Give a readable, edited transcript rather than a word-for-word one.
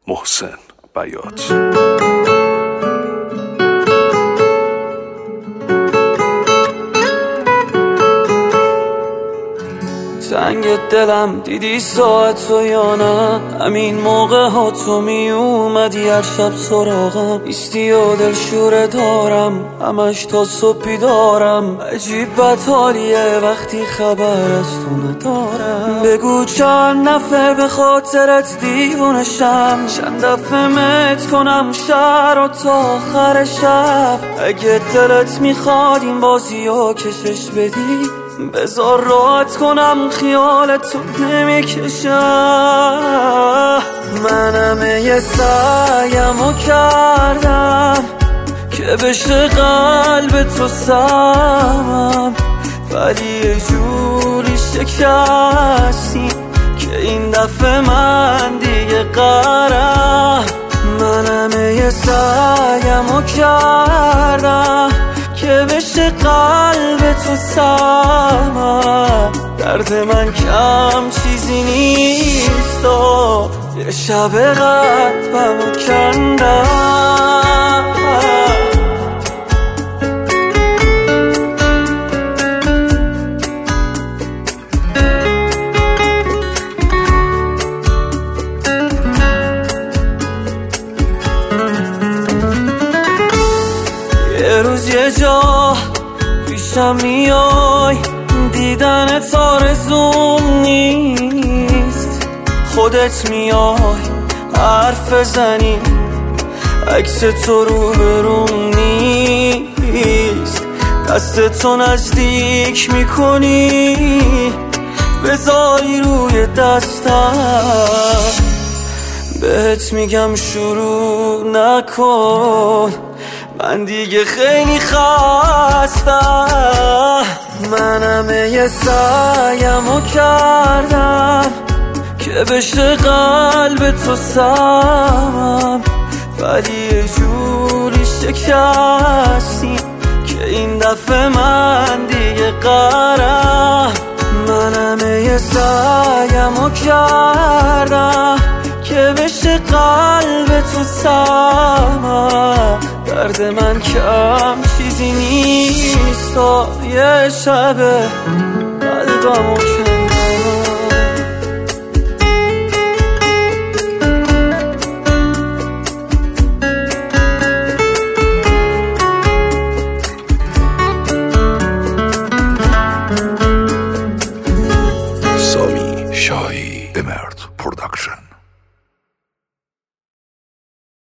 محسن بیات. تنگ دلم دیدی ساعتو یا نه؟ همین موقع ها تو می اومدی هر شب سراغم، ایستی و دلشوره دارم همش تا صبح بیدارم. عجیب بدحالیه وقتی خبر از تو ندارم. بگو چند نفر به خاطرت دیوونشم، چند دفعه مت کنم شهر و تا آخر شب. اگه دلت میخواد این بازی رو کشش بدی، بذار راحت کنم خیالتو نمیکشم. من همه یه سعیمو کردم که بشه قلب تو سمم، ولی یه جوری شکستی که این دفعه من دیگه قرم. من همه یه سعیمو کردم که بشه قلب تو سمم، درد من کم چیزی نیست و یه شب قلبمو کندم. یه روز یه جا پیشم میای، دیدنت آرزوم نیست. خودت میای حرف بزنی، عکس تو رو بروم نیست. دستتو نزدیک میکنی بذاری روی دستم، بهت میگم شروع نکن من دیگه خیلی خستم. من همه یه سعیمو کردم که بشه قلب تو سمم، ولی یه جوری شکستی که این دفعه من دیگه قرم. من همه یه سعیمو کردم که بشه قلب تو سمم، درد من کم چیزی نیست و یه شب قلبمو